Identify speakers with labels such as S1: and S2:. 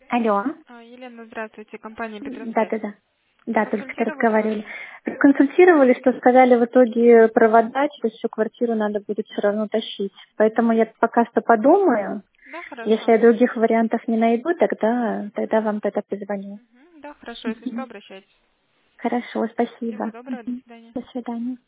S1: Алло.
S2: Елена, здравствуйте, компания
S1: Да,
S2: Петросвет.
S1: да, да. Да, только что
S2: Проконсультировали вас?
S1: разговаривали. Консультировали, что сказали в итоге провода через всю квартиру надо будет все равно тащить. Поэтому я пока что подумаю.
S2: Да,
S1: Если
S2: хорошо.
S1: я других вариантов не найду, тогда вам тогда позвоню.
S2: Да, хорошо, если что,
S1: Мгм.
S2: обращайтесь.
S1: Хорошо,
S2: Всего
S1: спасибо.
S2: доброго, до
S1: Мгм.
S2: свидания.
S1: До свидания.